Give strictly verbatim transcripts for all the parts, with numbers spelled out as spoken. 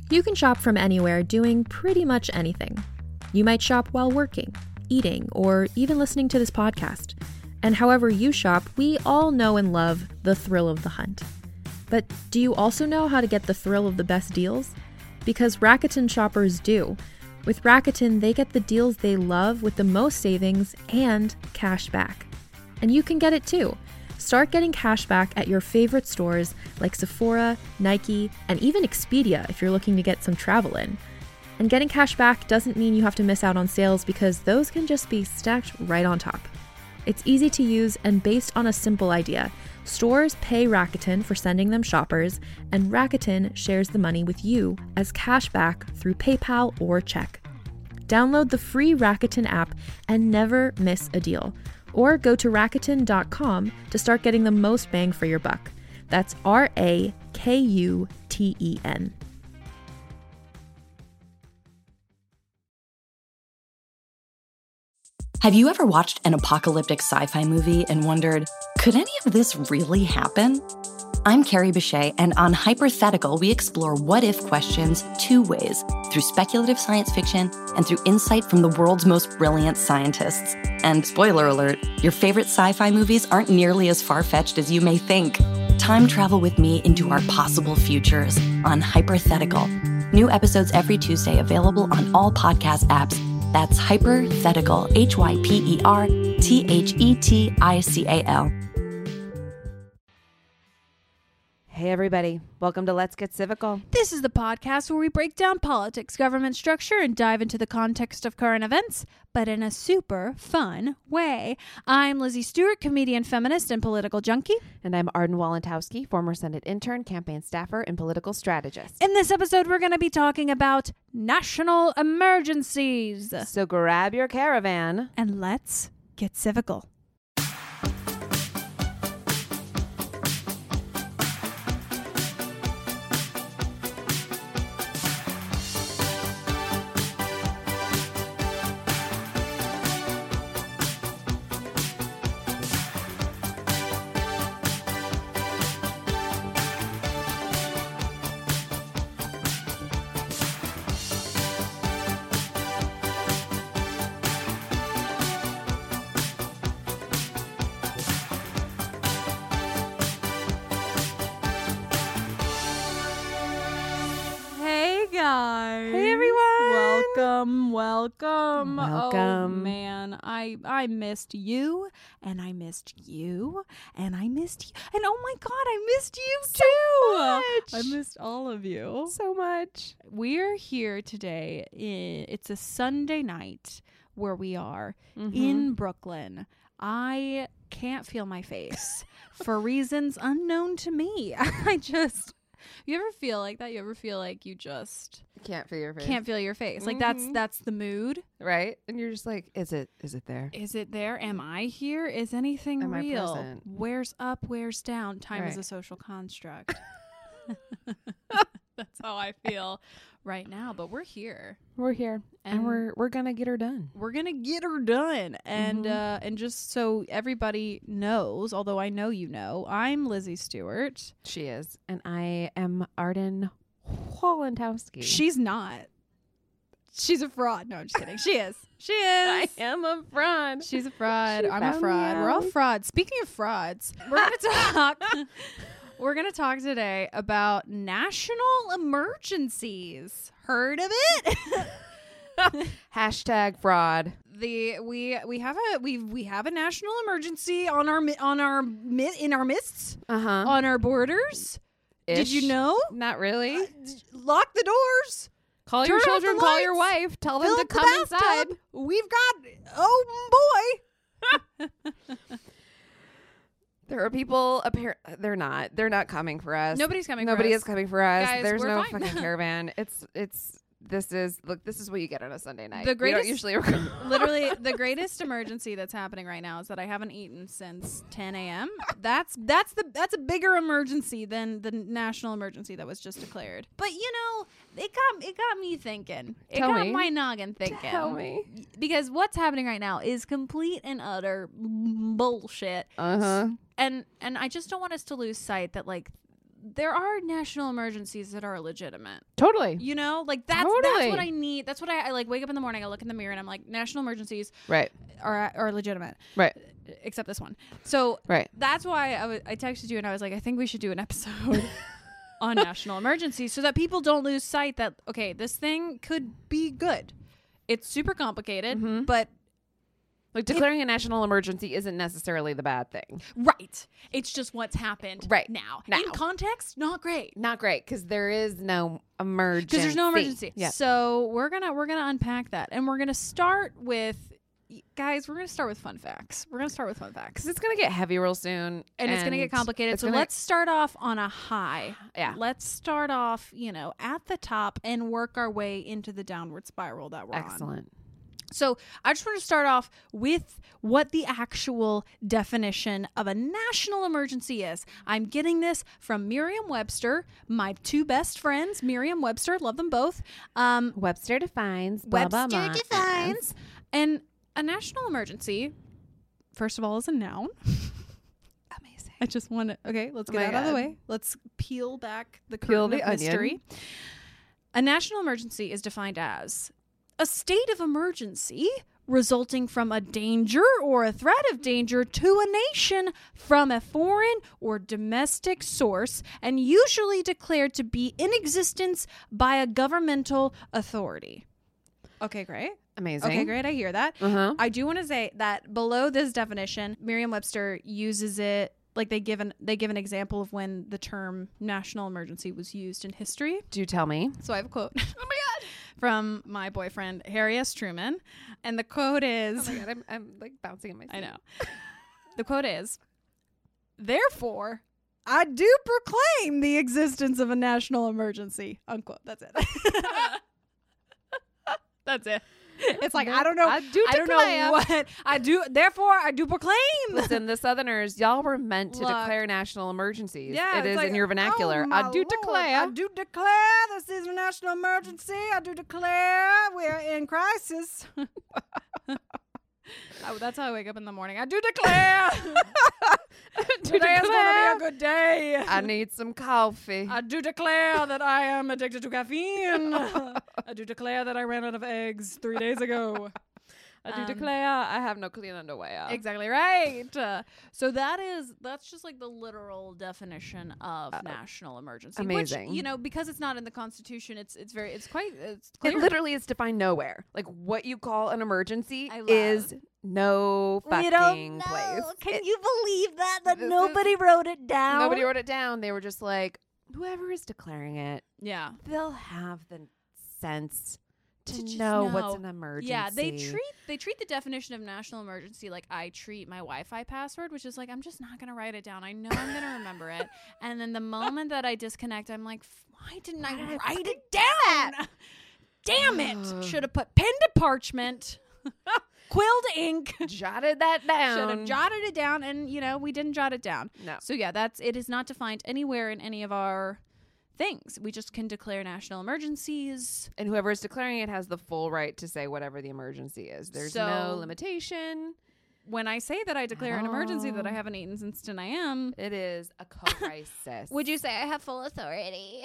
You can shop from anywhere doing pretty much anything. You might shop while working, eating, or even listening to this podcast. And however you shop, we all know and love the thrill of the hunt. But do you also know how to get the thrill of the best deals? Because Rakuten shoppers do. With Rakuten, they get the deals they love with the most savings and cash back. And you can get it too. Start getting cash back at your favorite stores like Sephora, Nike, and even Expedia if you're looking to get some travel in. And getting cash back doesn't mean you have to miss out on sales because those can just be stacked right on top. It's easy to use and based on a simple idea. Stores pay Rakuten for sending them shoppers, and Rakuten shares the money with you as cash back through PayPal or check. Download the free Rakuten app and never miss a deal. Or go to Rakuten dot com to start getting the most bang for your buck. That's R A K U T E N. Have you ever watched an apocalyptic sci-fi movie and wondered, could any of this really happen? I'm Carrie Bechet, and on Hypothetical, we explore what-if questions two ways, through speculative science fiction and through insight from the world's most brilliant scientists. And spoiler alert, your favorite sci-fi movies aren't nearly as far-fetched as you may think. Time travel with me into our possible futures on Hypothetical. New episodes every Tuesday, available on all podcast apps. That's Hypothetical, H Y P E R T H E T I C A L. Hey everybody, welcome to Let's Get Civical. This is the podcast where we break down politics, government structure, and dive into the context of current events, but in a super fun way. I'm Lizzie Stewart, comedian, feminist, and political junkie. And I'm Arden Walentowski, former Senate intern, campaign staffer, and political strategist. In this episode, we're going to be talking about national emergencies. So grab your caravan and let's get civical. Hey everyone! Welcome, welcome. Welcome. Oh man, I I missed you, and I missed you, and I missed you, and oh my god, I missed you so too. much. I missed all of you so much. We're here today. In, it's a Sunday night where we are mm-hmm. in Brooklyn. I can't feel my face for reasons unknown to me. I just. You ever feel like that? You ever feel like you just can't feel your face? Can't feel your face. Like mm-hmm. that's that's the mood, right? And you're just like, is it is it there? Is it there? Am I here? Is anything Am real? I present? Where's up? Where's down? Time right. is a social construct. That's how I feel right now. But we're here. We're here, and, and we're we're gonna get her done. We're gonna get her done, and mm-hmm. uh, and just so everybody knows, although I know you know, I'm Lizzie Stewart. She is, and I am Arden Walentowski. She's not. She's a fraud. No, I'm just kidding. She is. She is. I am a fraud. She's a fraud. She I'm a fraud. We're all frauds. Speaking of frauds, we're gonna talk. We're going to talk today about national emergencies. Heard of it? Hashtag fraud. The we we have a we we have a national emergency on our on our in our midst. Uh-huh. On our borders. Ish. Did you know? Not really. Uh, lock the doors. Call Turn your children, the call lights, your wife, tell them to the come bathtub. inside. We've got oh boy. There are people appar- they're not. They're not coming for us. Nobody's coming Nobody for us. is coming for us. Guys, There's we're no fine. fucking caravan. It's it's this is look, this is what you get on a Sunday night. The We greatest don't usually record. Literally the greatest emergency that's happening right now is that I haven't eaten since ten a.m. That's that's the that's a bigger emergency than the national emergency that was just declared. But you know, it got it got me thinking. It Tell got me. my noggin thinking. Tell me. Because what's happening right now is complete and utter bullshit. Uh-huh. And and I just don't want us to lose sight that like there are national emergencies that are legitimate. Totally. You know, like that's Totally. that's what I need. That's what I, I like. Wake up in the morning, I look in the mirror, and I'm like, national emergencies Right. are are legitimate. Right. Except this one. So Right. that's why I, w- I texted you and I was like, I think we should do an episode on national emergencies so that people don't lose sight that, okay, this thing could be good. It's super complicated, Mhm. but Like declaring a national emergency isn't necessarily the bad thing. right. It's just what's happened Right. now. Now. In context, not great. Not great because there is no emergency. Because there's no emergency. Yeah. So we're gonna we're gonna unpack that. And we're gonna start with guys, we're gonna start with fun facts. We're gonna start with fun facts. Because it's going to get heavy real soon. And, it's going to get complicated. it's So gonna- let's start off on a high. Yeah. Let's start off, you know, at the top and work our way into the downward spiral that we're on. Excellent. So I just want to start off with what the actual definition of a national emergency is. I'm getting this from Merriam-Webster, my two best friends, Merriam-Webster, love them both. Um, Webster defines. Blah, Webster blah, blah. defines. And a national emergency, first of all, is a noun. Amazing. I just want to, okay, let's Oh get my that out of the God. way. Let's peel back the Peel curtain the of onion. mystery. A national emergency is defined as a state of emergency resulting from a danger or a threat of danger to a nation from a foreign or domestic source and usually declared to be in existence by a governmental authority. Okay, great. Amazing. Okay, great. I hear that. Uh-huh. I do want to say that below this definition, Merriam-Webster uses it like they give an they give an example of when the term national emergency was used in history. Do tell me. So I have a quote. Oh my god! From my boyfriend Harry S. Truman, and the quote is, Oh my God, I'm, I'm like bouncing in my seat. I know. The quote is, "Therefore, I do proclaim the existence of a national emergency." Unquote. That's it. That's it. It's like I don't know. I do I don't declare. know what I do. Therefore, I do proclaim. Listen, the Southerners, y'all were meant to Look. declare national emergencies. Yeah, it it's is like, in your vernacular. oh, my I do Lord, declare. I do declare this is a national emergency. I do declare we're in crisis. Oh, that's how I wake up in the morning. I do declare today is going to be a good day. I need some coffee. I do declare that I am addicted to caffeine. I do declare that I ran out of eggs three days ago. I do Um, declare I have no clean underwear. Exactly right. Uh, so that is that's just like the literal definition of national emergency. amazing. Which, you know, because it's not in the Constitution, it's it's very it's quite it's It clear. literally is defined nowhere. Like what you call an emergency I love- is no fucking place. Can It- you believe that that this is- nobody wrote it down? Nobody wrote it down. They were just like, whoever is declaring it, Yeah. they'll have the sense to, To just know, know. what's an emergency. Yeah, they treat they treat the definition of national emergency like I treat my Wi-Fi password, which is like I'm just not gonna write it down. I know I'm gonna remember it, and then the moment that I disconnect, I'm like, why didn't I Why did I write fucking it down? Damn it! Should have put pen to parchment, quilled ink. jotted that down. Should have jotted it down, and you know we didn't jot it down. No. So yeah, that's it is not defined anywhere in any of our things. We just can declare national emergencies. And whoever is declaring it has the full right to say whatever the emergency is. There's So- no limitation. When I say that I declare an emergency that I Oh. haven't eaten since ten a.m., It is a crisis. would you say I have full authority?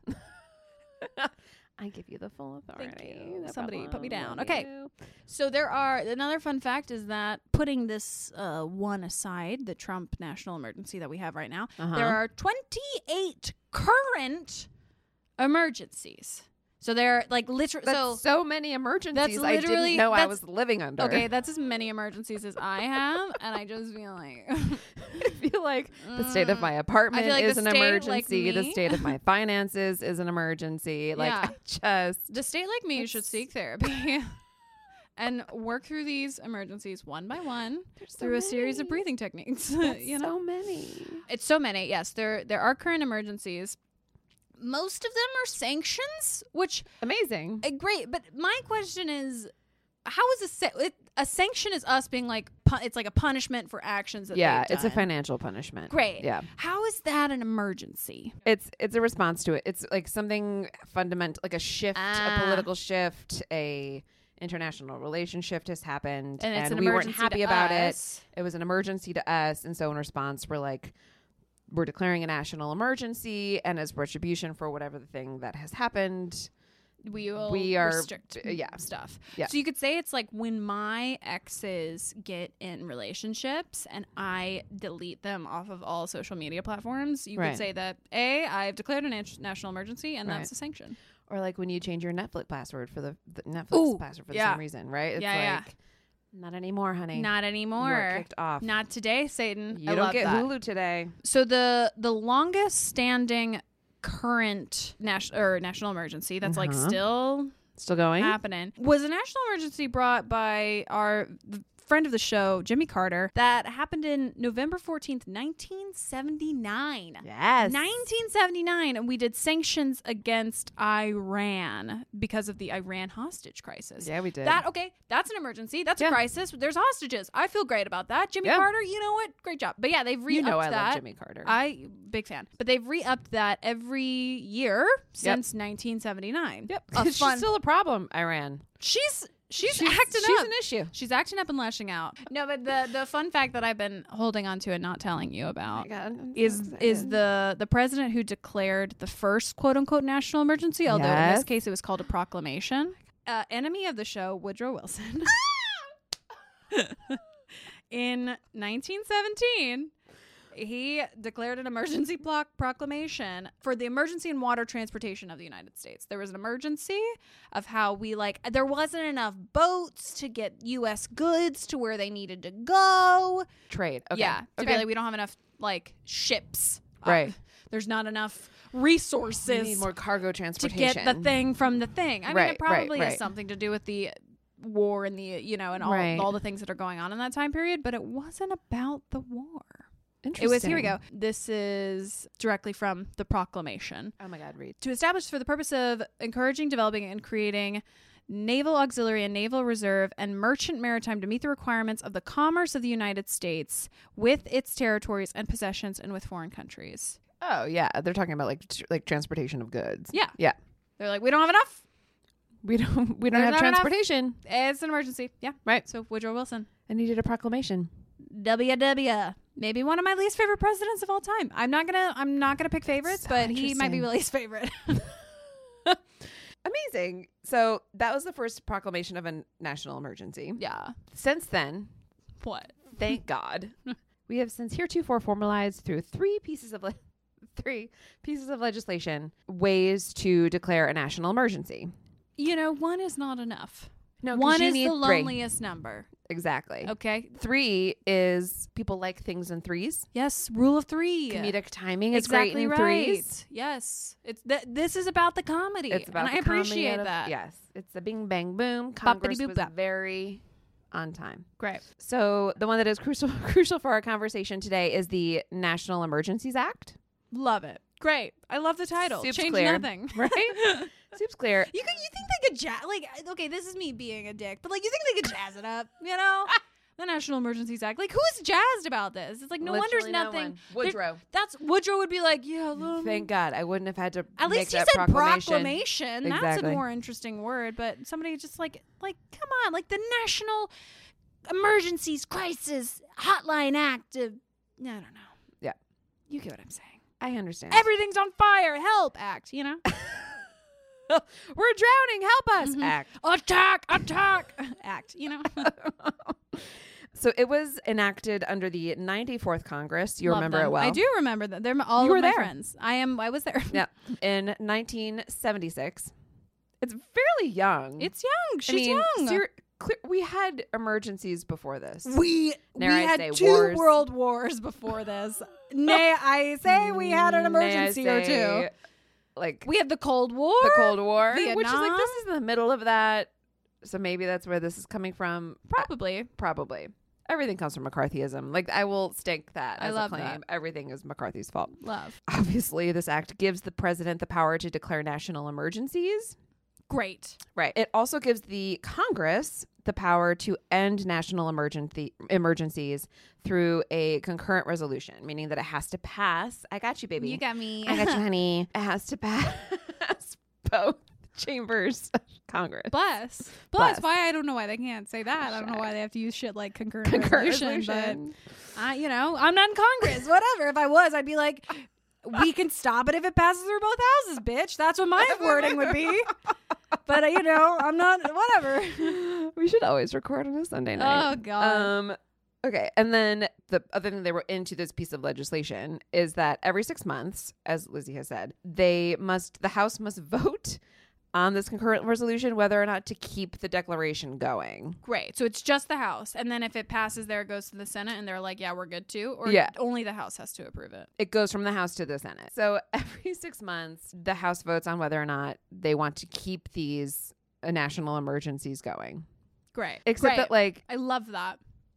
I give you the full authority. Thank you. No Somebody put me problem. down. Okay. You. So there are another fun fact is that putting this uh, one aside, the Trump national emergency that we have right now, Uh-huh. there are twenty-eight current emergencies. So they're like literally. That's So so, many emergencies I literally- didn't know I that's- was living under. okay, that's as many emergencies as I have, and I just feel like I feel like the state of my apartment like is the an state, like emergency. the me. state of my finances is an emergency. Like Yeah. I just the state like me should That's- seek therapy and work through these emergencies one by one there's so through a series of many. breathing techniques. That's you know, so many. it's so many. Yes, there there are current emergencies. Most of them are sanctions, which Amazing. uh, great. But my question is, how is a sa- it, a sanction? Is us being like pu- it's like a punishment for actions that Yeah, they've it's a done. financial punishment. Great. Yeah. How is that an emergency? It's it's a response to it. It's like something fundamental, like a shift, Ah. a political shift, a international relation shift has happened, And it's an we weren't emergency happy to about us. it. It was an emergency to us, and so in response, we're like, we're declaring a national emergency, and as retribution for whatever the thing that has happened, we will we are restrict uh, yeah stuff. Yeah. So you could say it's like when my exes get in relationships and I delete them off of all social media platforms, you Right. could say that A, I've declared a na- national emergency, and Right. that's a sanction. or like when you change your Netflix password for the, the Netflix Ooh, password for yeah. the same reason, right? It's Yeah, like yeah. not anymore, honey. Not You are anymore. kicked off. Not today, Satan. you I don't love get that. Hulu today. So the the longest standing current national or national emergency that's like Uh-huh. still Still going? happening was a national emergency brought by our the friend of the show, Jimmy Carter, that happened in November fourteenth, nineteen seventy-nine. Yes. nineteen seventy-nine, and we did sanctions against Iran because of the Iran hostage crisis. Yeah, we did. That okay, that's an emergency. That's Yeah. a crisis. There's hostages. I feel great about that. Jimmy Yeah. Carter, you know what? Great job. But yeah, they've re-upped you know I that. love Jimmy Carter. I big fan. But they've re-upped that every year since nineteen seventy-nine. yep. A It's fun- still a problem, Iran. She's she's, She's, acting she's up. an issue. She's acting up and lashing out. No, but the the fun fact that I've been holding on to and not telling you about Oh my God, I'm so is excited. is the the president who declared the first quote unquote national emergency, although in Yes. this case it was called a proclamation. Uh, enemy of the show, Woodrow Wilson. In nineteen seventeen, he declared an emergency block proclamation for the emergency in water transportation of the United States. There was an emergency of how we like there wasn't enough boats to get U S goods to where they needed to go. Trade. Okay. Yeah, to okay. be like we don't have enough like ships. Right. Uh, there's not enough resources We need more cargo to transportation. get the thing from the thing. I mean, Right, it probably right, has right. something to do with the war and the you know and all Right. all the things that are going on in that time period, but it wasn't about the war. It Interesting. was, here we go. This is directly from the proclamation. Oh my God, read. To establish for the purpose of encouraging, developing, and creating naval auxiliary and naval reserve and merchant maritime to meet the requirements of the commerce of the United States with its territories and possessions and with foreign countries. Oh yeah, they're talking about like tr- like transportation of goods. Yeah. Yeah. They're like, we don't have enough. We don't we don't There's have not enough. transportation. It's an emergency. Yeah. Right. So Woodrow Wilson. I needed a proclamation. W W. Maybe one of my least favorite presidents of all time. I'm not gonna I'm not gonna pick favorites, so but he might be interesting. my least favorite. Amazing. So that was the first proclamation of a national emergency. Yeah. Since then, What? thank God, we have since heretofore formalized through three pieces of le- three pieces of legislation ways to declare a national emergency. You know, one is not enough. No, 'cause One you is need the three. loneliest number. Exactly. Okay. Three is people like things in threes. Yes. Rule of three. Comedic timing is exactly great in right. threes. Yes. It's th- this is about the comedy. It's about and the I appreciate comedy of- that. Yes, it's the bing bang boom. Congress boop was bop. very on time. Great. So the one that is crucial crucial for our conversation today is the National Emergencies Act. Love it. Great. I love the title. Soup's Change clear. nothing. Right? Soup's clear. You could, you think they could jazz like okay, this is me being a dick, but like you think they could jazz it up, you know? The National Emergencies Act. Like who's jazzed about this? It's like no wonder Literally no nothing. one. There- Woodrow. That's Woodrow would be like, yeah, little, Thank God I wouldn't have had to at make least he that said proclamation. proclamation. That's a Exactly. more interesting word, but somebody just like like come on, like the National Emergencies Crisis Hotline Act of I don't know. Yeah. You get what I'm saying. I understand. Everything's on fire, help act, you know? We're drowning. Help us. Mhm. Act. Attack, attack act, you know? So it was enacted under the ninety-fourth Congress. You Love remember them. it well. I do remember that. They're all You of were my there. friends. I am I was there. Yeah. In nineteen seventy-six. It's fairly young. It's young. She's I mean, young. ser- clear, we had emergencies before this. we Dare we I had say two wars. world wars before this. Nay, I say we had an May I emergency or two. say, Like We had the Cold War. the Cold War, which is like Vietnam. this is the middle of that. So maybe that's where this is coming from. Probably. Probably. Everything comes from McCarthyism. Like I will stake that I as love a claim. that. Everything is McCarthy's fault. Love. Obviously, this act gives the president the power to declare national emergencies. Great. Right. It also gives the Congress the power to end national emergency emergencies through a concurrent resolution, meaning that it has to pass. I got you, baby. You got me. I got you, honey. It has to pass both chambers of Congress. Bless. Bless. Bless. Why? I don't know why they can't say that. I don't know why they have to use shit like concurrent, Concurrent resolution, resolution. But I, you know, I'm not in Congress. Whatever. If I was, I'd be like, we can stop it if it passes through both houses, bitch. That's what my wording would be. But uh, you know, I'm not. Whatever. We should always record on a Sunday night. Oh God. Um. Okay, and then the other thing they were into this piece of legislation is that every six months, as Lizzie has said, they must the House must vote on this concurrent resolution whether or not to keep the declaration going. Great. So it's just the House, and then if it passes there, it goes to the Senate, and they're like, "Yeah, we're good too," or Yeah. only the House has to approve it. It goes from the House to the Senate. So every six months, the House votes on whether or not they want to keep these uh, national emergencies going. Great. Except Great. that, like, I love that.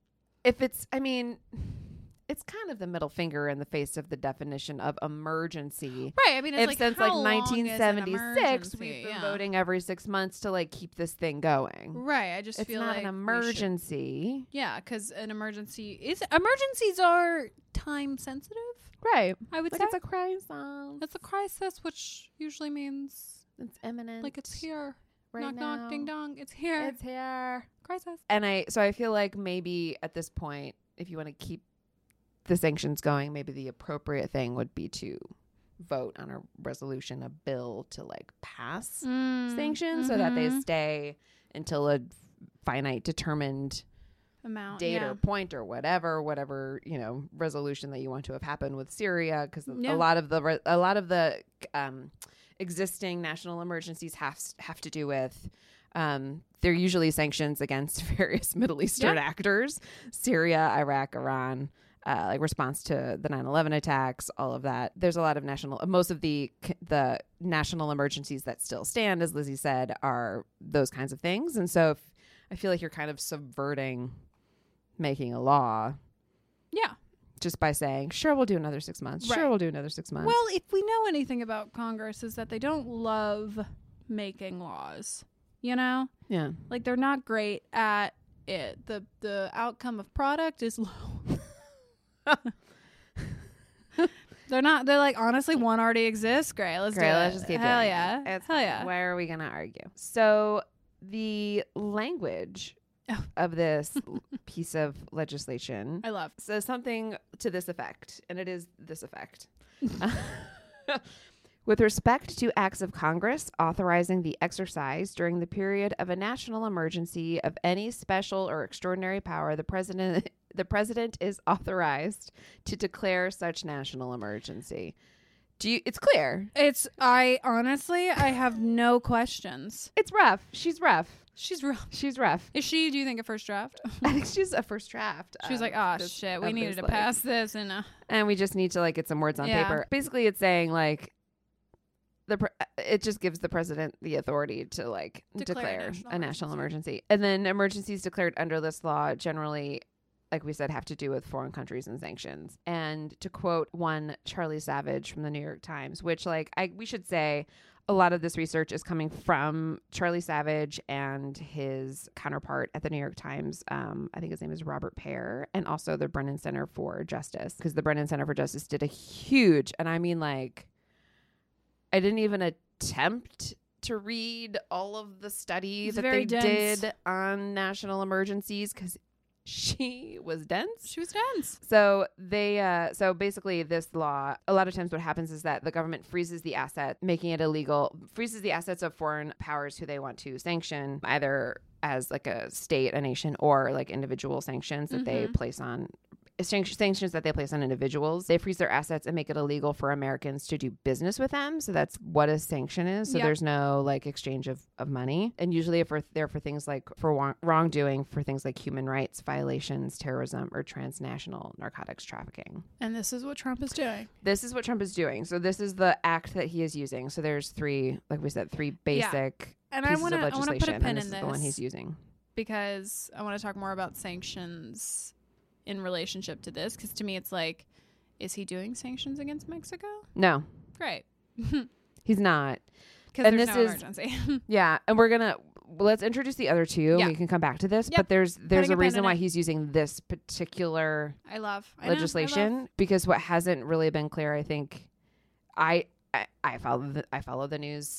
if it's, I mean, it's kind of the middle finger in the face of the definition of emergency. Right. I mean, it's If like since how like long is an nineteen seventy-six, emergency? we've been Yeah. voting every six months to like keep this thing going. Right. I just It's feel not like an we should- emergency. Yeah, because an emergency is emergencies are time sensitive. Right. I would Like say it's a crisis. it's a crisis, which usually means It's imminent. like it's here. right knock now. knock, ding dong. It's here. It's here. crisis. And I, so I feel like maybe at this point, if you want to keep the sanctions going, maybe the appropriate thing would be to vote on a resolution, a bill to like pass Mm, sanctions so that they mhm. stay until a finite determined amount date yeah. or point or whatever, whatever, you know, resolution that you want to have happen with Syria. Because Yeah. a lot of the, re- a lot of the um, existing national emergencies have, have to do with, um, they're usually sanctions against various Middle Eastern Yeah. actors, Syria, Iraq, Iran, uh, like response to the nine eleven attacks, all of that. There's a lot of national, most of the, the national emergencies that still stand, as Lizzie said, are those kinds of things. And so if, I feel like you're kind of subverting making a law Yeah. just by saying, sure, we'll do another six months. Sure, Right. we'll do another six months. Well, if we know anything about Congress is that they don't love making laws. You know? yeah. Like they're not great at it. The the outcome of product is low. They're not they're like, honestly, one already exists. Great, let's Great, do let's it. just keep Hell doing yeah. it. It's Hell fine. yeah. Why are we going to argue? So the language Oh. of this piece of legislation I love. says something to this effect, and it is this effect. With respect to acts of Congress authorizing the exercise during the period of a national emergency of any special or extraordinary power, the president the president is authorized to declare such national emergency. Do you it's clear. It's I honestly I have no questions. It's rough. She's rough. She's rough. She's rough. Is she, do you think, a first draft? I think she's a first draft. She was of like, oh this- shit, we of needed this, to like- pass this and uh, and we just need to like get some words on Yeah. paper. Basically, it's saying like the pre- it just gives the president the authority to like Declare a declare, national a national emergency. emergency. And then emergencies declared under this law generally, like we said, have to do with foreign countries and sanctions. And to quote one Charlie Savage from the New York Times, which like I we should say a lot of this research is coming from Charlie Savage and his counterpart at the New York Times. Um, I think his name is Robert Pear, and also the Brennan Center for Justice, because the Brennan Center for Justice did a huge, and I mean like, I didn't even attempt to read all of the study It's that very they dense. did on national emergencies because she was dense. she was dense. So they, uh, so basically, this law, a lot of times, what happens is that the government freezes the asset, making it illegal, freezes the assets of foreign powers who they want to sanction, either as like a state, a nation, or like individual sanctions that they Mhm. place on. Sanction- Sanctions that they place on individuals. They freeze their assets and make it illegal for Americans to do business with them. So that's what a sanction is. So Yep. there's no like exchange of, of money. And usually if we're there for things like for wrong- wrongdoing, for things like human rights violations, terrorism, or transnational narcotics trafficking. And this is what Trump is doing. This is what Trump is doing. So this is the act that he is using. So there's three, like we said, three basic And I pieces want to of I want to legislation. put a pin and this in is this the one he's using. because I want to talk more about sanctions in relationship to this, because to me it's like, is he doing sanctions against Mexico? No, Great. he's not. Because And there's this no is- emergency. Yeah, and we're gonna well, let's introduce the other two. Yeah. And we can come back to this, Yep. but there's there's Putting a a pen reason in why it. he's using this particular I love I know, I legislation love- because what hasn't really been clear, I think, I I, I follow the I follow the news,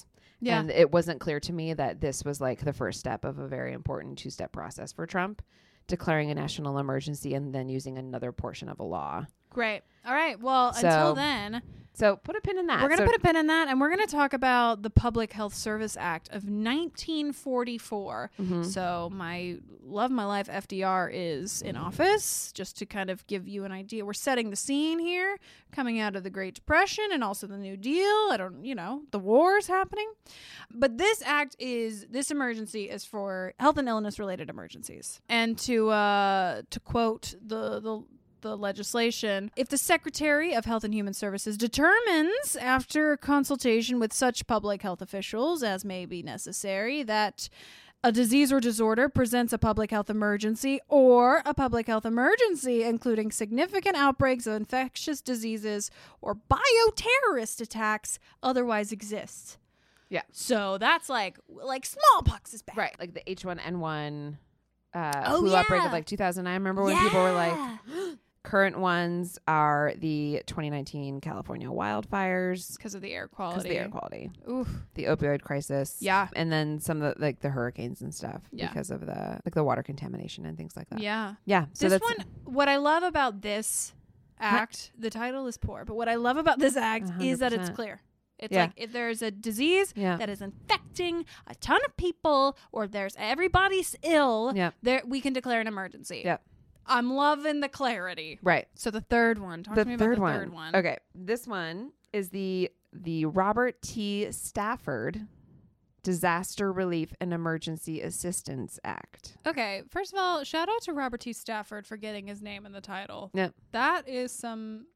Yeah. And it wasn't clear to me that this was like the first step of a very important two-step process for Trump, declaring a national emergency and then using another portion of a law. Great. All right. Well, So- until then, So put a pin in that. we're going to So- put a pin in that, and we're going to talk about the Public Health Service Act of nineteen forty-four. Mhm. So my love my life F D R is in office, just to kind of give you an idea. We're setting the scene here, coming out of the Great Depression and also the New Deal. I don't, you know, the war's happening. But this act is, this emergency is for health and illness related emergencies. And to uh, to quote the the the legislation, if the Secretary of Health and Human Services determines, after consultation with such public health officials as may be necessary, that a disease or disorder presents a public health emergency, or a public health emergency including significant outbreaks of infectious diseases or bioterrorist attacks otherwise exists. Yeah. So that's like like smallpox is bad. Right. Like the H one N one uh, Oh, flu outbreak yeah. of like two thousand nine. I remember when people were like, current ones are the twenty nineteen California wildfires because of the air because quality. of the air quality, Oof. the opioid crisis. Yeah. And then some of the, like the hurricanes and stuff Yeah. because of the, like the water contamination and things like that. Yeah. Yeah. So this that's one, what I love about this act, the title is poor, but what I love about this act one is that hundred it's percent. clear. It's Yeah. like if there's a disease Yeah. that is infecting a ton of people, or if there's everybody's ill, Yeah. there we can declare an emergency. Yeah. I'm loving the clarity. Right. So the third one, talk The to me third, about the one. third one. Okay. This one is the the Robert T. Stafford Disaster Relief and Emergency Assistance Act. Okay, first of all, shout out to Robert T. Stafford for getting his name in the title. Yeah. That is some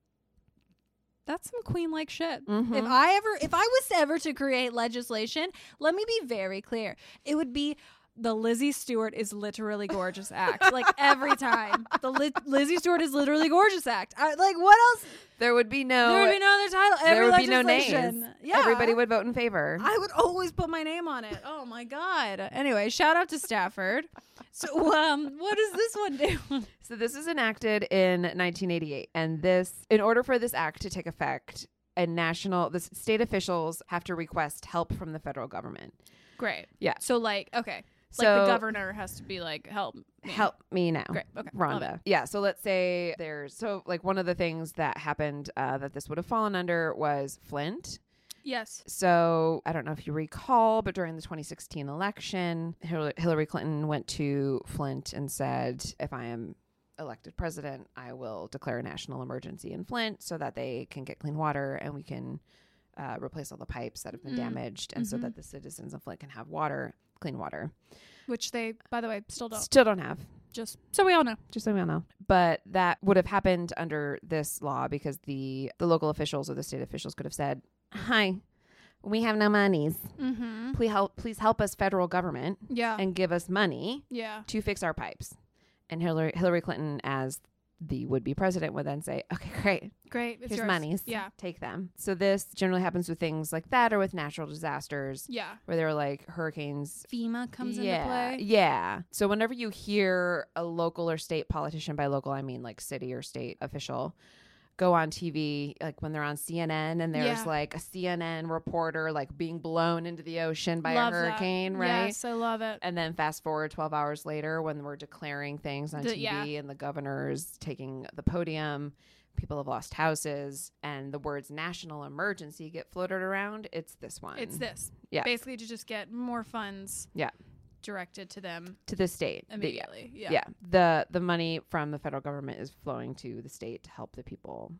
that's some queen like shit. Mhm. If I ever if I was ever to create legislation, let me be very clear. It would be the Lizzie Stewart is literally gorgeous act. Like every time. The Li- Lizzie Stewart is literally gorgeous act. I, like what else? There would be no There would be no other title. there Every would be no legislation. names. Yeah. Everybody would vote in favor. I would always put my name on it. Oh my god. Anyway, shout out to Stafford. So um what does this one do? So this was enacted in nineteen eighty-eight, and this, in order for this act to take effect, a national, the s- state officials have to request help from the federal government. Great. Yeah. So like okay. So like the governor has to be like help me. help me now. Great. Okay. Love Rhonda. it. Yeah. So let's say there's, so like one of the things that happened uh, that this would have fallen under was Flint. Yes. So I don't know if you recall, but during the twenty sixteen election, Hillary, Hillary Clinton went to Flint and said, if I am elected president, I will declare a national emergency in Flint so that they can get clean water and we can uh, replace all the pipes that have been Mm. damaged, and so Mhm. that the citizens of Flint can have water, clean water. Which they, by the way, still don't. Still don't have. Just so we all know. Just so we all know. But that would have happened under this law because the, the local officials or the state officials could have said, hi, we have no monies. Mm-hmm. Please help, please help us, federal government, Yeah. and give us money yeah. to fix our pipes. And Hillary, Hillary Clinton, as the would-be president, would then say, okay, great, Great. It's here's yours. monies. Yeah. Take them. So this generally happens with things like that or with natural disasters Yeah. where there are like hurricanes. FEMA comes yeah, into play. Yeah. So whenever you hear a local or state politician, by local, I mean like city or state official, go on T V, like when they're on C N N and there's Yeah. like a C N N reporter like being blown into the ocean by Love a that. hurricane, right? Yes, I love it. And then fast forward twelve hours later when we're declaring things on The- T V yeah. and the governor's taking the podium, people have lost houses, and the words national emergency get floated around. It's this one. It's this. Yeah. Basically to just get more funds Yeah. directed to them To the state. The- immediately. yeah. Yeah. yeah. The the money from the federal government is flowing to the state to help the people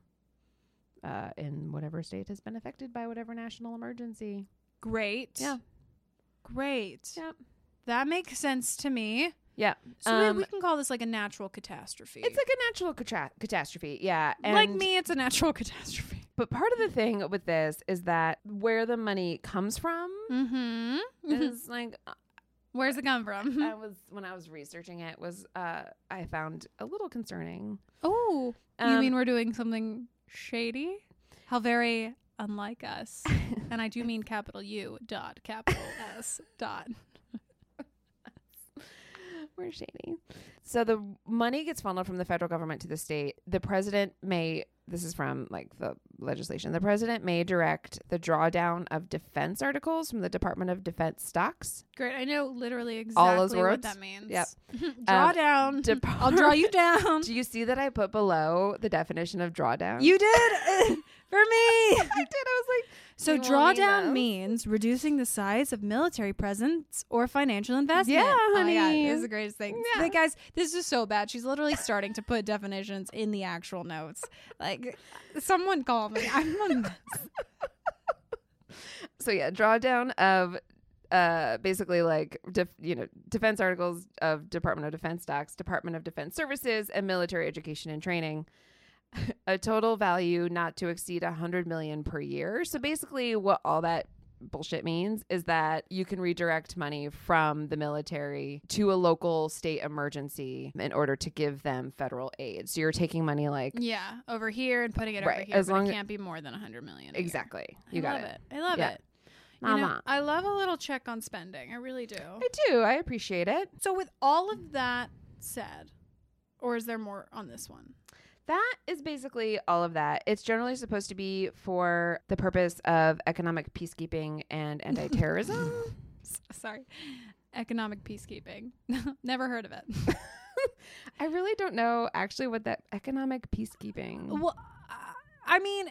uh, in whatever state has been affected by whatever national emergency. Great. Yeah. Great. Yep. That makes sense to me. Yeah. So Um, we, we can call this like a natural catastrophe. It's like a natural catra- catastrophe. Yeah. And like me, it's a natural catastrophe. But part of the thing with this is that where the money comes from Mm-hmm. is like Where's it come from? I was when I was researching it was uh I found a little concerning. Oh, you Um, mean we're doing something shady? How very unlike us. And I do mean capital U dot capital S dot. We're shady. So the money gets funneled from the federal government to the state. The president may, this is from like the legislation, the president may direct the drawdown of defense articles from the Department of Defense stocks. Great. I know literally exactly All those what words? that means. Yep. Draw Um, down. Depart- I'll draw you down. Do you see that I put below the definition of drawdown? You did for me. I did. I was like, So you will need drawdown those. means reducing the size of military presence or financial investment. Yeah, Oh my God, honey. this is the greatest thing. Yeah. Like, guys, this is so bad. She's literally starting to put definitions in the actual notes. Like, someone call me. I'm on this. So yeah, drawdown of uh basically like def, you know defense articles of Department of Defense stocks, Department of Defense Services, and military education and training. A total value not to exceed a hundred million per year. So basically, what all that bullshit means is that you can redirect money from the military to a local state emergency in order to give them federal aid. So you're taking money like Yeah, over here and putting it Right, over here. as but long it as- can't be more than a hundred million. a year. exactly. You I got love it. it. I love Yeah. it. You know, Mama. I love a little check on spending. I really do. I do. I appreciate it. So with all of that said, or is there more on this one? That is basically all of that. It's generally supposed to be for the purpose of economic peacekeeping and anti-terrorism. S- Sorry. Economic peacekeeping. Never heard of it. I really don't know actually what that economic peacekeeping. Well, I mean,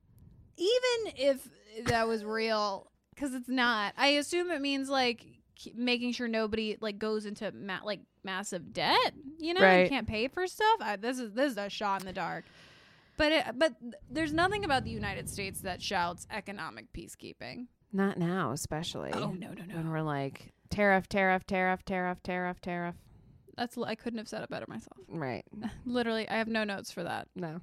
even if that was real, because it's not, I assume it means like k- making sure nobody like goes into ma- like massive debt. You know, Right. you can't pay for stuff. I, this is this is a shot in the dark. But it, but there's nothing about the United States that shouts economic peacekeeping. Not now, especially. Oh, no, no, no. When we're like tariff, tariff, tariff, tariff, tariff, tariff. That's I couldn't have said it better myself. Right. Literally, I have no notes for that. No.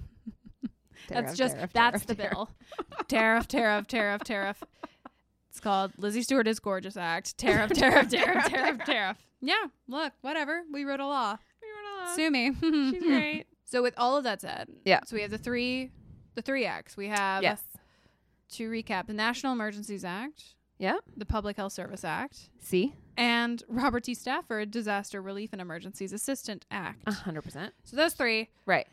That's Tariff, just tariff, that's tariff, the tariff. bill. Tariff, tariff, tariff, tariff. It's called Lizzie Stewart is Gorgeous Act. Tariff, tariff, tariff, tariff, tariff. Yeah, look, whatever. We wrote a law. Sue me. She's great. So with all of that said, Yeah. So we have the three, the three acts. We have Yes. to recap the National Emergencies Act, Yeah. the Public Health Service Act, See? and Robert T. Stafford Disaster Relief and Emergencies Assistant Act. A hundred percent. So those three. Right.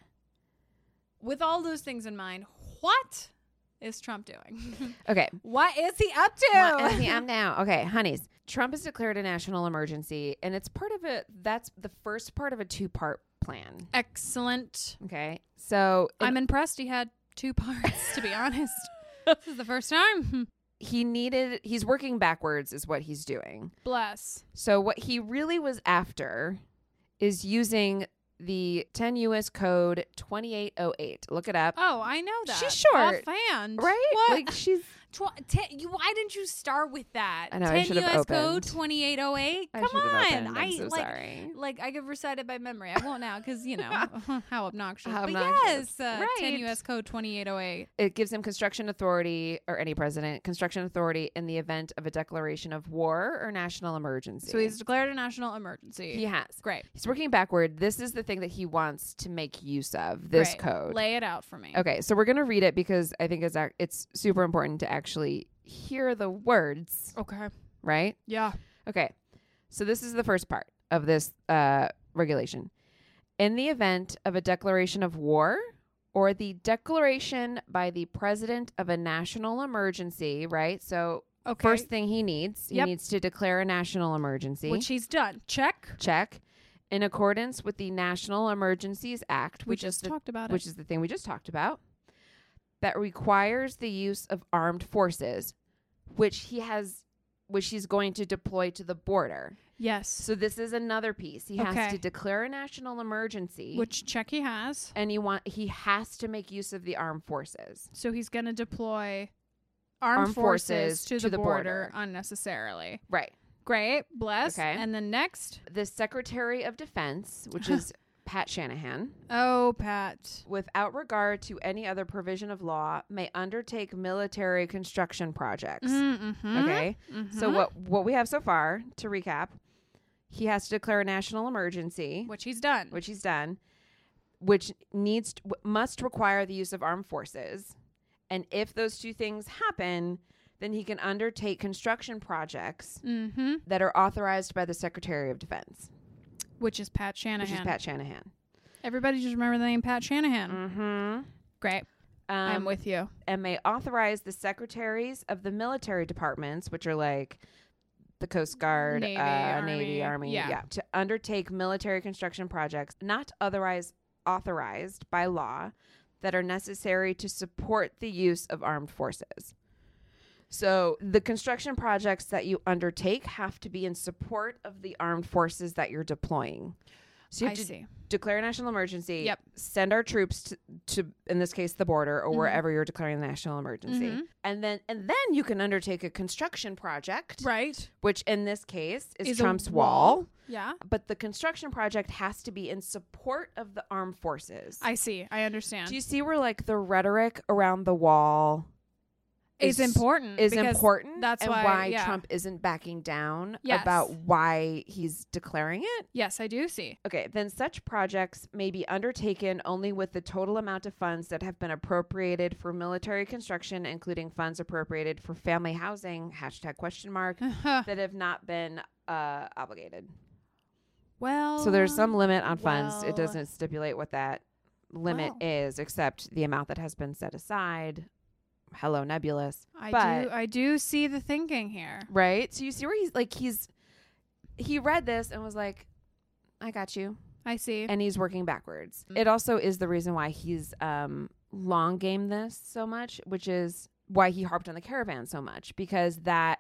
With all those things in mind, what is Trump doing? Okay. What is he up to? What is he up now? Okay, honeys. Trump has declared a national emergency, and it's part of a. That's the first part of a two-part plan. Excellent. Okay, so in- I'm impressed he had two parts, to be honest. This is the first time. he needed. He's working backwards, is what he's doing. Bless. So what he really was after is using the ten U S Code twenty-eight oh eight. Look it up. Oh, I know that. She's short. Offhand. Right? What? Like she's. Tw- te- you, why didn't you start with that? I know, I ten should have U S Code opened. twenty-eight oh eight. I Come should have on. opened. I'm I so like, sorry. Like I could recite it by memory. I won't now because you know how obnoxious. How but obnoxious. yes, uh, Right. ten U S Code twenty-eight oh eight. It gives him construction authority, or any president, construction authority in the event of a declaration of war or national emergency. So he's declared a national emergency. He has. Great. He's working backward. This is the thing that he wants to make use of, this Great. code. Lay it out for me. Okay, so we're going to read it because I think it's, ac- it's super important to actually hear the words, Okay. right? Yeah. Okay, so this is the first part of this uh, regulation. In the event of a declaration of war or the declaration by the president of a national emergency, right? So Okay. first thing he needs, he Yep. needs to declare a national emergency. Which he's done. Check. Check. In accordance with the National Emergencies Act, We which is just the, talked about which it. is the thing we just talked about, that requires the use of armed forces, which he has, which he's going to deploy to the border. Yes. So this is another piece. He has Okay. to declare a national emergency, Which check he has. and he want he has to make use of the armed forces. So he's going to deploy armed, Armed forces, forces to, to the, the border, border. unnecessarily. Right. Great. Bless. Okay. And then next. The Secretary of Defense, which is Pat Shanahan, Oh, Pat. without regard to any other provision of law, may undertake military construction projects. Mm-hmm. Okay. So Mhm. what what we have so far, to recap, he has to declare a national emergency, Which he's done. which he's done, which needs to, must require the use of armed forces. And if those two things happen, then he can undertake construction projects Mm-hmm. that are authorized by the Secretary of Defense. Which is Pat Shanahan. Which is Pat Shanahan. Everybody just remember the name Pat Shanahan. Mm-hmm. Great. Um, I'm with you. And may authorize the secretaries of the military departments, which are like the Coast Guard, Navy, uh, Army. Navy, Army, Yeah. yeah, to undertake military construction projects not otherwise authorized by law that are necessary to support the use of armed forces. So the construction projects that you undertake have to be in support of the armed forces that you're deploying. So you have I to see. declare a national emergency, Yep. send our troops to, to, in this case, the border or Mhm. wherever you're declaring the national emergency. Mhm. And then and then you can undertake a construction project, Right. which in this case is, Is a Trump's wall. wall. Yeah. But the construction project has to be in support of the armed forces. I see. I understand. Do you see where like the rhetoric around the wall It's is- important. is because important? that's and why- why yeah. Trump isn't backing down Yes. about why he's declaring it? Yes, I do see. Okay, then such projects may be undertaken only with the total amount of funds that have been appropriated for military construction, including funds appropriated for family housing, hashtag question mark, that have not been uh, obligated. Well, So there's some limit on funds. It well- doesn't stipulate what that limit Well. is, except the amount that has been set aside. Hello, nebulous. I but- do. I do see the thinking here. Right? So you see where he's like, he's, he read this and was like, I got you. I see. And he's working backwards. Mm. It also is the reason why he's um, long game this so much, which is why he harped on the caravan so much, because that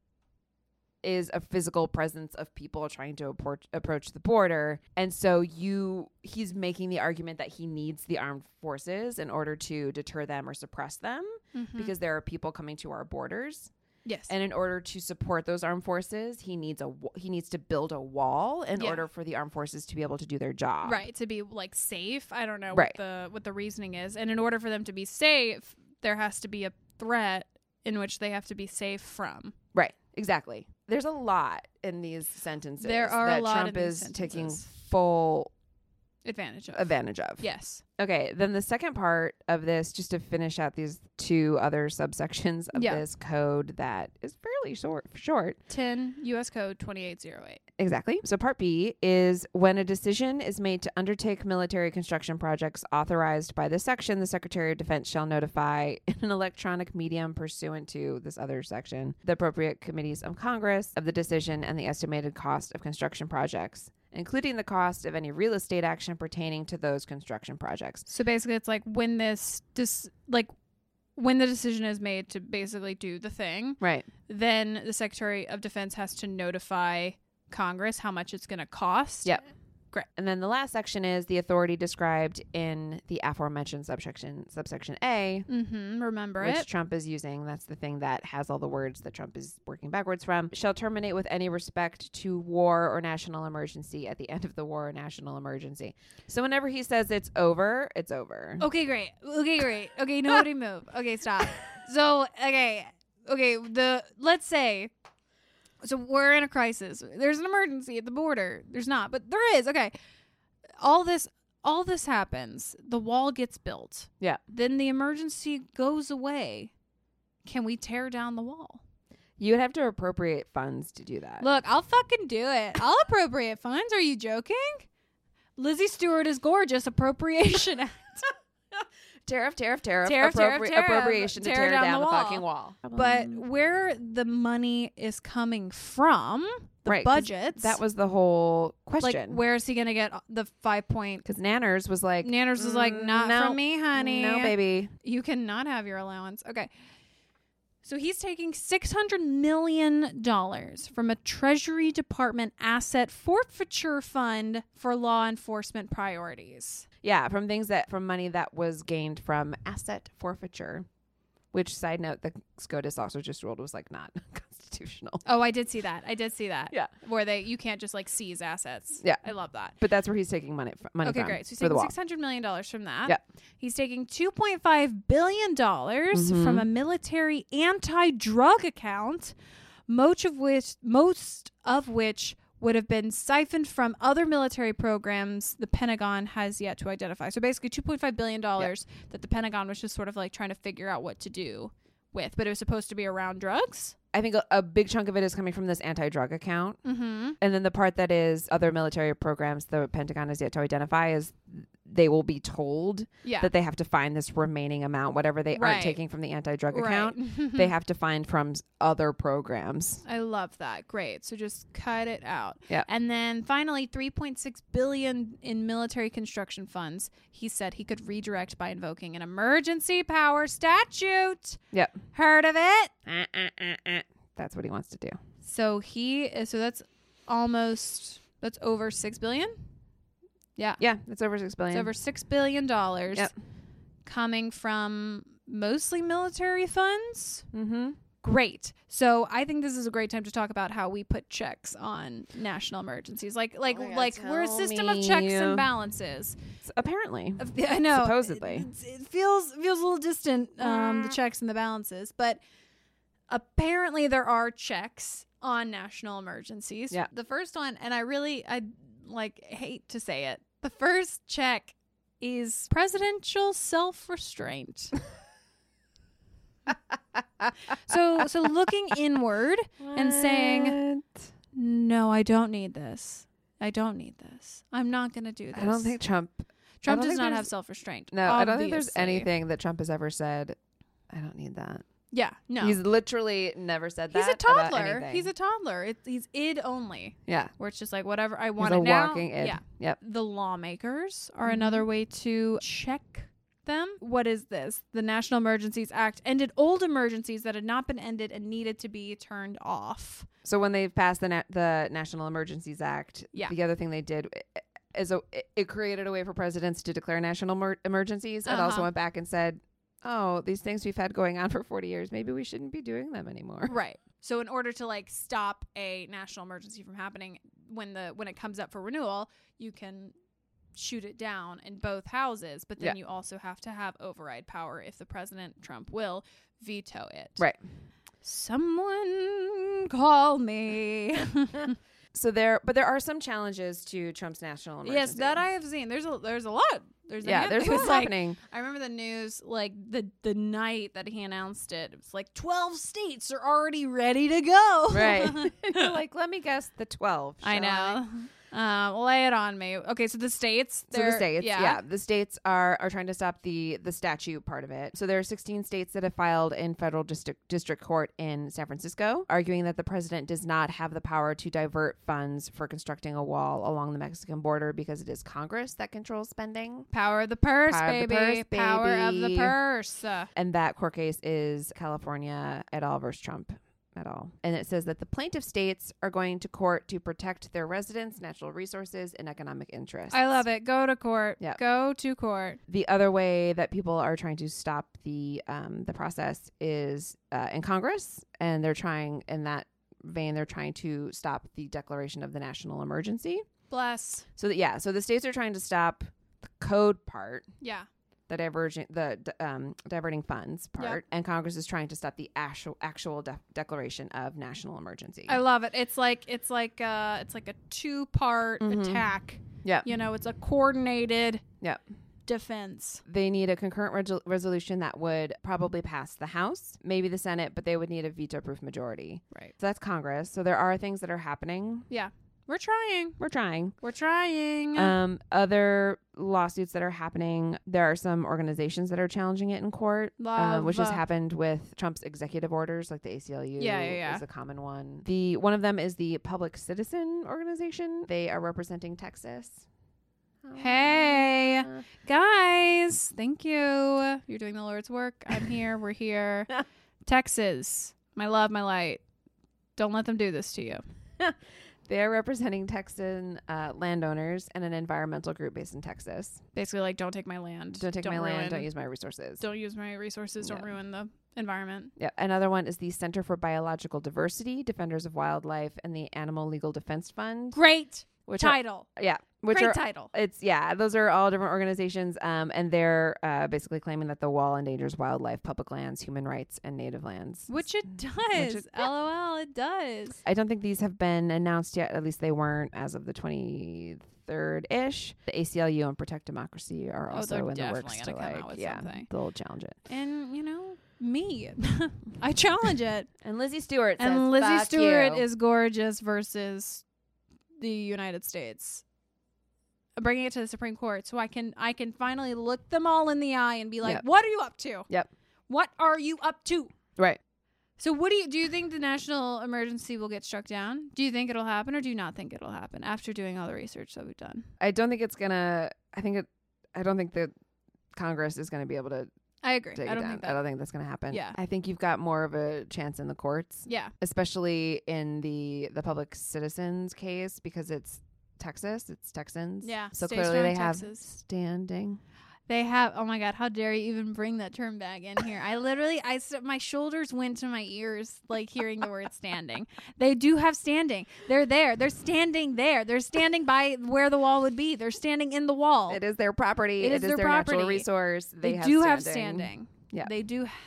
is a physical presence of people trying to approach, approach the border. And so you he's making the argument that he needs the armed forces in order to deter them or suppress them, Mhm. because there are people coming to our borders. yes. And in order to support those armed forces, he needs a wa- he needs to build a wall in Yeah. order for the armed forces to be able to do their job. right, to be like safe. I don't know Right. what the what the reasoning is. And in order for them to be safe, there has to be a threat in which they have to be safe from. Right. Exactly. There's a lot in these sentences There are a that lot Trump in these is taking sentences. full Advantage of. advantage of. Yes. Okay. Then the second part of this, just to finish out these two other subsections of Yeah. this code that is fairly short. Short. ten U S Code twenty-eight oh eight. Exactly. So part B is when a decision is made to undertake military construction projects authorized by this section, the Secretary of Defense shall notify in an electronic medium pursuant to this other section the appropriate committees of Congress of the decision and the estimated cost of construction projects, including the cost of any real estate action pertaining to those construction projects. So basically, it's like when this, dis- like when the decision is made to basically do the thing, Right. then the Secretary of Defense has to notify Congress how much it's going to cost. Yep. Great. And then the last section is the authority described in the aforementioned subsection subsection A, Mm-hmm. Remember which it. Trump is using. That's the thing that has all the words that Trump is working backwards from. Shall terminate with any respect to war or national emergency at the end of the war or national emergency. So whenever he says it's over, it's over. Okay, great. Okay, great. Okay, nobody move. Okay, stop. So, okay, okay. The let's say, so we're in a crisis. There's an emergency at the border. There's not, but there is. Okay, all this, all this happens. The wall gets built. Yeah. Then the emergency goes away. Can we tear down the wall? You would have to appropriate funds to do that. Look, I'll fucking do it. I'll appropriate funds. Are you joking? Lizzie Stewart is gorgeous. Appropriation Act. Tariff, tariff, tariff, Tariff, tariff, appropri- tariff. appropriation to Tear tear, down down, the the, wall. fucking wall. But where the money is coming from, the Right, 'cause budgets. That was the whole like, question. where is he going to get the five point? Because Nanners was like, Nanners was like, "Mm, not no, from me, honey. No, baby. You cannot have your allowance. Okay. So he's taking six hundred million dollars from a Treasury Department asset forfeiture fund for law enforcement priorities. Yeah, from things that, from money that was gained from asset forfeiture, which, side note, the SCOTUS also just ruled was like not constitutional. Oh, I did see that. I did see that. Yeah. Where they, you can't just like seize assets. Yeah. I love that. But that's where he's taking money, fr- money Okay, from. great. So he's for the taking wall. six hundred million dollars from that. Yep. He's taking two point five billion dollars Mhm. from a military anti-drug account, most of which most of which would have been siphoned from other military programs the Pentagon has yet to identify. So basically two point five billion dollars that the Pentagon was just sort of like trying to figure out what to do with, but it was supposed to be around drugs. I think a, a big chunk of it is coming from this anti-drug account. Mm-hmm. And then the part that is other military programs the Pentagon has yet to identify is they will be told Yeah. that they have to find this remaining amount, whatever they Right. aren't taking from the anti-drug Right. account, they have to find from s- other programs. I love that. Great. So just cut it out. Yeah. And then finally, three point six billion dollars in military construction funds. He said he could redirect by invoking an emergency power statute. Yep. Heard of it? Uh, uh, uh, uh. That's what he wants to do. So he. So that's almost. That's over six billion. Yeah. Yeah, it's over six billion. It's over six billion dollars. Yep. Coming from mostly military funds. Mm-hmm. Great. So I think this is a great time to talk about how we put checks on national emergencies. Like, like, Oh my God, like we're a tell system of checks me. and balances. Apparently. Of the- I know. Supposedly. It, it's- it feels feels a little distant. Um, the Mm. checks and the balances, but apparently there are checks on national emergencies. Yeah. The first one, and I really, I like hate to say it. The first check is presidential self-restraint. so so looking inward and saying, no, I don't need this. I don't need this. I'm not going to do this. I don't think Trump. Trump don't does think not there's- have self-restraint. No, I don't think there's obviously. anything that Trump has ever said. I don't need that. Yeah, no. He's literally never said He's that. a about toddler. anything. He's a toddler. It's, he's id only, yeah. where it's just like whatever I He's want a it now. walking id. Yeah. Yep. The lawmakers are Mhm. another way to check them. What is this? The National Emergencies Act ended old emergencies that had not been ended and needed to be turned off. So when they passed the na- the National Emergencies Act, Yeah. the other thing they did is a, it- it created a way for presidents to declare national mer- emergencies. It also Uh-huh. went back and said, "Oh, these things we've had going on for forty years, maybe we shouldn't be doing them anymore." Right. So in order to like stop a national emergency from happening when the when it comes up for renewal, you can shoot it down in both houses, but then Yeah. you also have to have override power if the president Trump will veto it. Right. Someone call me. So there, but there are some challenges to Trump's national emergency. Yes, that I have seen. There's a there's a lot. There's a yeah, hand- there's it was what's like, happening. I remember the news like the the night that he announced it. It was like twelve states are already ready to go. Right. You're like, let me guess the twelve. I shall know. Uh, lay it on me. Okay, so the states. So the they're- states, yeah. yeah. the states are are trying to stop the the statute part of it. So there are sixteen states that have filed in federal district district court in San Francisco, arguing that the president does not have the power to divert funds for constructing a wall along the Mexican border because it is Congress that controls spending. Power of the purse, Power of the baby. purse, Power of the baby. purse. Uh, And that court case is California et al. Versus Trump et al. And it says that the plaintiff states are going to court to protect their residents, natural resources, and economic interests. I love it. Go to court. Yep. Go to court. The other way that people are trying to stop the um, the process is uh, in Congress, and they're trying in that vein. They're trying to stop the declaration of the national emergency. Bless. So that yeah, so the states are trying to stop the code part, Yeah. the diverging the d- um, diverting funds part, and Congress is trying to stop the actual actual de- declaration of national emergency. I love it. It's like it's like uh it's like a two part Mhm. attack. Yeah, You know, it's a coordinated yeah. defense. They need a concurrent resol- resolution that would probably pass the House, maybe the Senate, but they would need a veto-proof majority. Right. So that's Congress. So there are things that are happening. Yeah. We're trying. We're trying. We're trying. Um, other lawsuits that are happening, there are some organizations that are challenging it in court, uh, Love. which has happened with Trump's executive orders, like the A C L U Yeah, yeah, yeah. is a common one. The one of them is the Public Citizen Organization. They are representing Texas. Hey. Uh, Guys, thank you. You're doing the Lord's work. I'm here. We're here. Texas, my love, my light. Don't let them do this to you. They are representing Texan uh, landowners and an environmental group based in Texas. Basically, like, don't take my land. Don't take my land. ruin- Don't use my resources. Don't use my resources. Don't Yeah. ruin the environment. Yeah. Another one is the Center for Biological Diversity, Defenders of Wildlife, and the Animal Legal Defense Fund. Great Which are, title. yeah, which Great are title. it's yeah, those are all different organizations, um, and they're uh, basically claiming that the wall endangers wildlife, public lands, human rights, and native lands. Which it does. it- LOL, it does. I don't think these have been announced yet. At least they weren't as of the twenty-third ish. The A C L U and Protect Democracy are Oh, also they're in the works definitely to gonna come like out with yeah, something. they'll challenge it. And, you know, me. I challenge it. And Lizzie Stewart says, And Lizzie "Fuck Stewart you." is gorgeous versus the United States. Bringing it to the Supreme Court so I can I can finally look them all in the eye and be like, Yep. what are you up to? Yep. What are you up to? Right. So what do you do you think the national emergency will get struck down? Do you think it'll happen or do you not think it'll happen after doing all the research that we've done? I don't think it's gonna. I think it. I don't think that Congress is gonna be able to I agree. take I it don't down. think that. I don't think that's gonna happen. Yeah. I think you've got more of a chance in the courts, Yeah. especially in the the public citizens case because it's Texas. It's Texans. Yeah, So stay clearly strong, they have Texas. standing. They have, oh my God, how dare you even bring that term back in here? I literally, I s- my shoulders went to my ears, like hearing the word standing. They do have standing. They're there. They're standing there. They're standing by where the wall would be. They're standing in the wall. It is their property. It is their their natural property. resource. They, They have do standing. have standing. Yeah. They do. Ha-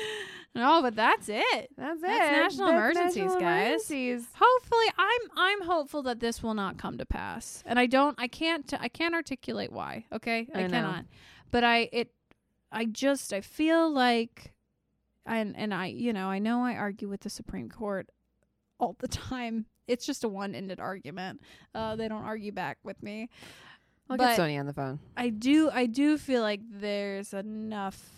no, but that's it. That's it. That's national That's emergencies, national guys. emergencies. Hopefully, I'm I'm hopeful that this will not come to pass, and I don't, I can't, I can't articulate why. Okay, I, I know. cannot. But I, it, I just, I feel like, and and I, you know, I know I argue with the Supreme Court all the time. It's just a one-ended argument. Uh, they don't argue back with me. I'll But get Sony on the phone. I do, I do feel like there's enough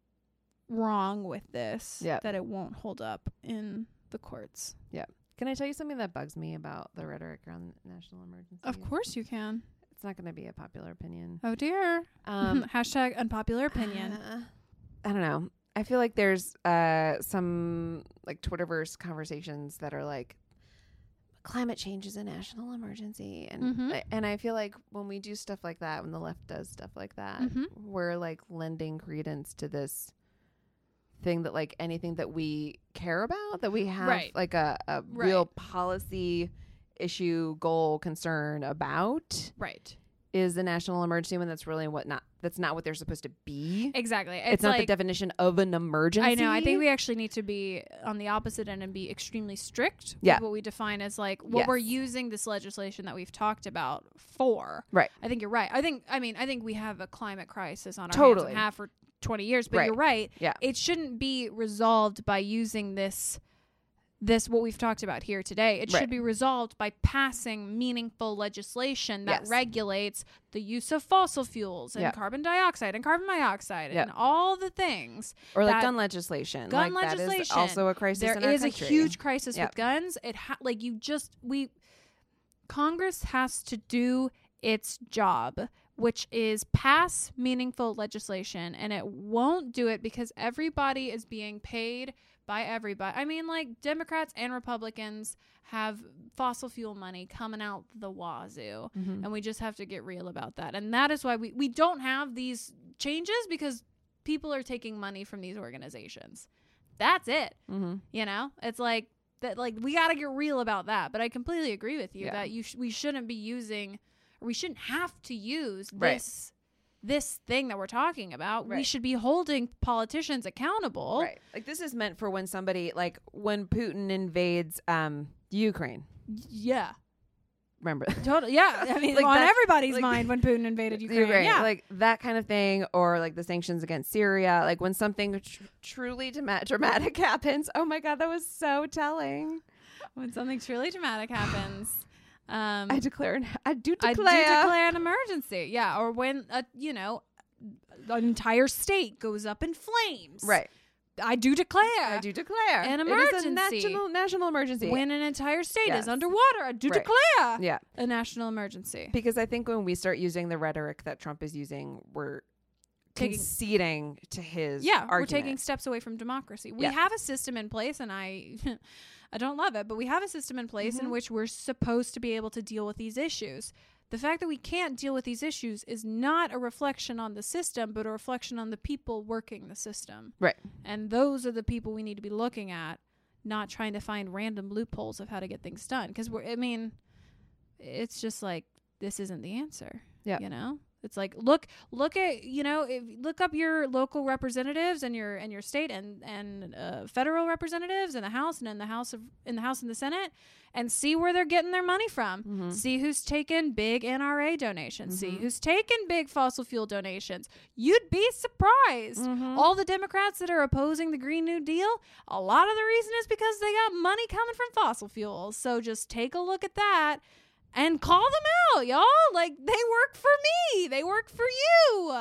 wrong with this Yep. that it won't hold up in the courts. Can I tell you something that bugs me about the rhetoric around national emergency? Of course you can. It's not going to be a popular opinion. Oh dear. Um, Hashtag unpopular opinion. uh, I don't know. I feel like there's uh, some like Twitterverse conversations that are like, climate change is a national emergency, and Mhm. I- and I feel like when we do stuff like that, when the left does stuff like that, Mhm. we're like lending credence to this thing that like anything that we care about, that we have Right. like a, a Right. real policy issue, goal, concern about Right. is a national emergency when that's really what not that's not what they're supposed to be. Exactly. It's, It's, not the like, definition of an emergency. I know. I think we actually need to be on the opposite end and be extremely strict Yeah. with what we define as like what we're Yes. using this legislation that we've talked about for. Right. I think you're right. I think I mean I think we have a climate crisis on our hands Totally. and have for twenty years, but Right. you're right. Yeah. It shouldn't be resolved by using this this what we've talked about here today. It Right. should be resolved by passing meaningful legislation that Yes. regulates the use of fossil fuels and Yeah. carbon dioxide and carbon monoxide Yeah. and all the things. Or like that- gun legislation. Gun like That is legislation. also a crisis There in our is a country. huge crisis Yep. with guns. It ha- like you just we Congress has to do its job, which is pass meaningful legislation, and it won't do it because everybody is being paid by everybody. I mean, like Democrats and Republicans have fossil fuel money coming out the wazoo, Mhm. and we just have to get real about that. And that is why we, we don't have these changes because people are taking money from these organizations. That's it. Mhm. You know, it's like that. Like we got to get real about that. But I completely agree with you Yeah. that you sh- we shouldn't be using, or we shouldn't have to use Right. this this thing that we're talking about. We Right. should be holding politicians accountable. Right. Like this is meant for when somebody like when Putin invades um Ukraine. Yeah. Remember Totally. Yeah. I mean, Like on that- everybody's like- mind when Putin invaded Ukraine. Yeah. like that kind of thing, or like the sanctions against Syria. Like when something tr- truly dema- dramatic happens. Oh my God, that was so telling. when something truly dramatic happens. Um, I declare, an- I do I declare, do declare an emergency. Yeah, or when a you know an entire state goes up in flames. right. I do declare. I do declare An It is a emergency. national national emergency. When an entire state Yes. is underwater, I do Right. declare yeah, a national emergency. because I think when we start using the rhetoric that Trump is using, we're Taking- conceding to his Yeah, we're argument. taking steps away from democracy. We Yeah. have a system in place, and I, I don't love it, but we have a system in place in Mhm. which we're supposed to be able to deal with these issues. The fact that we can't deal with these issues is not a reflection on the system, but a reflection on the people working the system. Right. And those are the people we need to be looking at, not trying to find random loopholes of how to get things done. Because we're, I mean, it's just like this isn't the answer. Yeah. You know, It's like look look at you know if, look up your local representatives and your and your state and and uh, federal representatives in the House and in the House of in the House and the Senate, and see where they're getting their money from. Mm-hmm. See who's taken big N R A donations. Mm-hmm. See who's taken big fossil fuel donations. You'd be surprised. Mm-hmm. All the Democrats that are opposing the Green New Deal, a lot of the reason is because they got money coming from fossil fuels. So just take a look at that. And call them out, y'all. Like, they work for me. They work for you.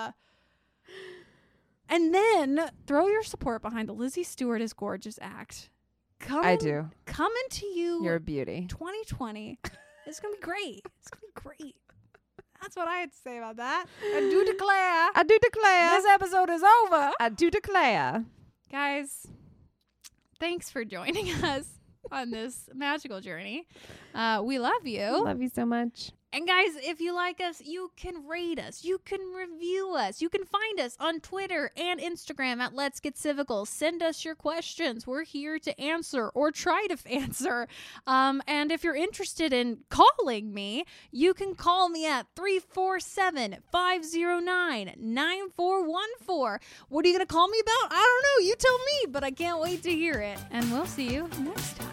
And then throw your support behind the Lizzie Stewart is Gorgeous Act. Coming, I do. Coming to you. You're a beauty. twenty twenty. It's going to be great. It's going to be great. That's what I had to say about that. I do declare. I do declare. This episode is over. I do declare. Guys, thanks for joining us on this magical journey. Uh, we love you. Love you so much. And guys, if you like us, you can rate us. You can review us. You can find us on Twitter and Instagram at Let's Get Civical. Send us your questions. We're here to answer or try to answer. Um, and if you're interested in calling me, you can call me at three four seven, five zero nine, nine four one four. What are you going to call me about? I don't know. You tell me, but I can't wait to hear it. And we'll see you next time.